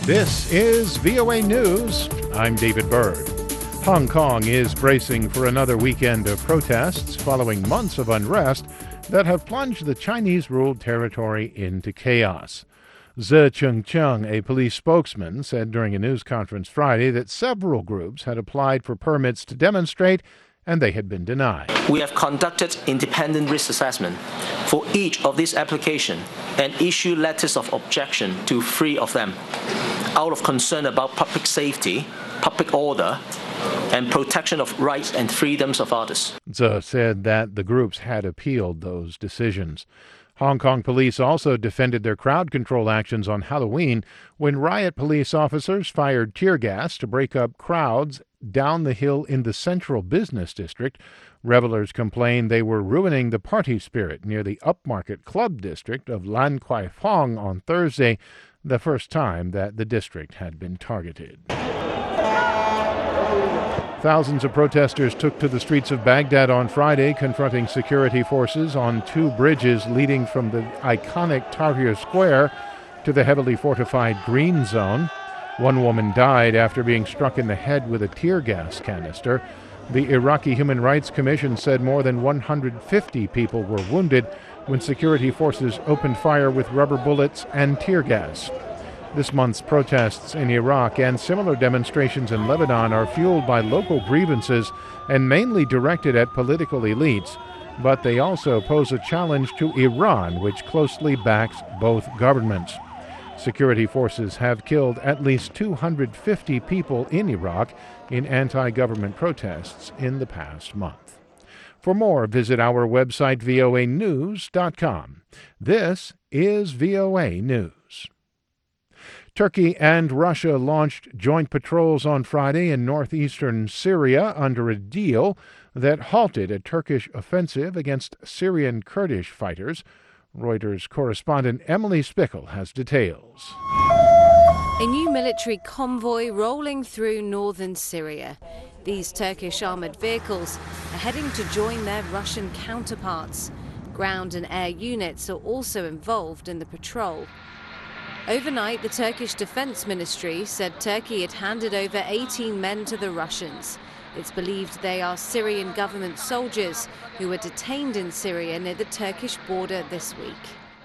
This is VOA News. I'm David Byrd. Hong Kong is bracing for another weekend of protests following months of unrest that have plunged the Chinese-ruled territory into chaos. Ze Chengcheng, a police spokesman, said during a news conference Friday that several groups had applied for permits to demonstrate and they had been denied. We have conducted independent risk assessment for each of these applications and issued letters of objection to 3 of them, out of concern about public safety, public order, and protection of rights and freedoms of others. Ze said that the groups had appealed those decisions. Hong Kong police also defended their crowd control actions on Halloween when riot police officers fired tear gas to break up crowds down the hill in the central business district. Revelers complained they were ruining the party spirit near the upmarket club district of Lan Kwai Fong on Thursday, the first time that the district had been targeted. Thousands of protesters took to the streets of Baghdad on Friday, confronting security forces on 2 bridges leading from the iconic Tahrir Square to the heavily fortified Green Zone. 1 woman died after being struck in the head with a tear gas canister. The Iraqi Human Rights Commission said more than 150 people were wounded when security forces opened fire with rubber bullets and tear gas. This month's protests in Iraq and similar demonstrations in Lebanon are fueled by local grievances and mainly directed at political elites, but they also pose a challenge to Iran, which closely backs both governments. Security forces have killed at least 250 people in Iraq in anti-government protests in the past month. For more, visit our website, voanews.com. This is VOA News. Turkey and Russia launched joint patrols on Friday in northeastern Syria under a deal that halted a Turkish offensive against Syrian Kurdish fighters. Reuters correspondent Emily Spickle has details. A new military convoy rolling through northern Syria. These Turkish armored vehicles are heading to join their Russian counterparts. Ground and air units are also involved in the patrol. Overnight, the Turkish Defense Ministry said Turkey had handed over 18 men to the Russians. It's believed they are Syrian government soldiers who were detained in Syria near the Turkish border this week.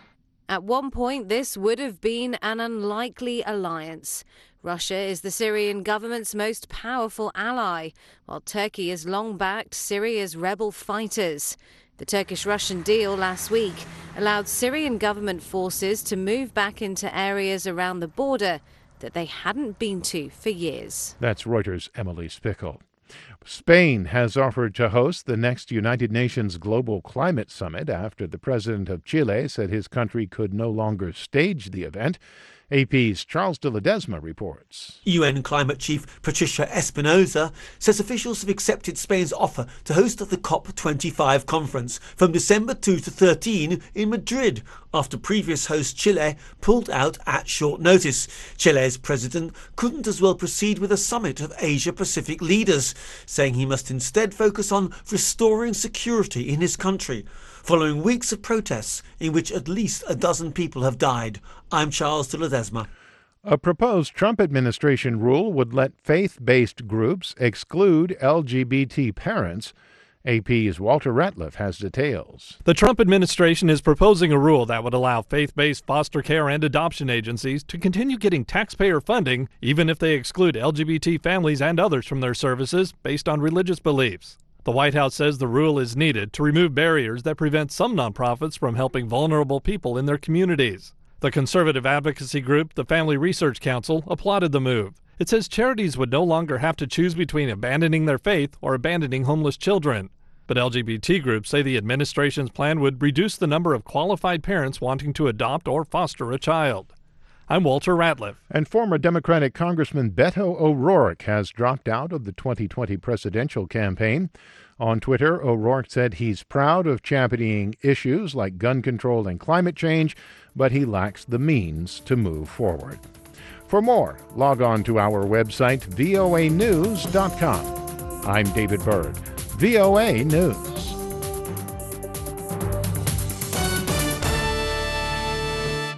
At one point, this would have been an unlikely alliance. Russia is the Syrian government's most powerful ally, while Turkey has long backed Syria's rebel fighters. The Turkish-Russian deal last week allowed Syrian government forces to move back into areas around the border that they hadn't been to for years. That's Reuters' Emily Spickle. Spain has offered to host the next United Nations Global Climate Summit after the president of Chile said his country could no longer stage the event. AP's Charles de Ledesma reports. UN Climate Chief Patricia Espinosa says officials have accepted Spain's offer to host the COP25 conference from December 2 to 13 in Madrid, after previous host Chile pulled out at short notice. Chile's president couldn't as well proceed with a summit of Asia-Pacific leaders, saying he must instead focus on restoring security in his country, following weeks of protests in which at least a dozen people have died. I'm Charles de Ledesma. A proposed Trump administration rule would let faith-based groups exclude LGBT parents. AP's Walter Ratliff has details. The Trump administration is proposing a rule that would allow faith-based foster care and adoption agencies to continue getting taxpayer funding even if they exclude LGBT families and others from their services based on religious beliefs. The White House says the rule is needed to remove barriers that prevent some nonprofits from helping vulnerable people in their communities. The conservative advocacy group, the Family Research Council, applauded the move. It says charities would no longer have to choose between abandoning their faith or abandoning homeless children. But LGBT groups say the administration's plan would reduce the number of qualified parents wanting to adopt or foster a child. I'm Walter Ratliff. And former Democratic Congressman Beto O'Rourke has dropped out of the 2020 presidential campaign. On Twitter, O'Rourke said he's proud of championing issues like gun control and climate change, but he lacks the means to move forward. For more, log on to our website, voanews.com. I'm David Byrd, VOA News.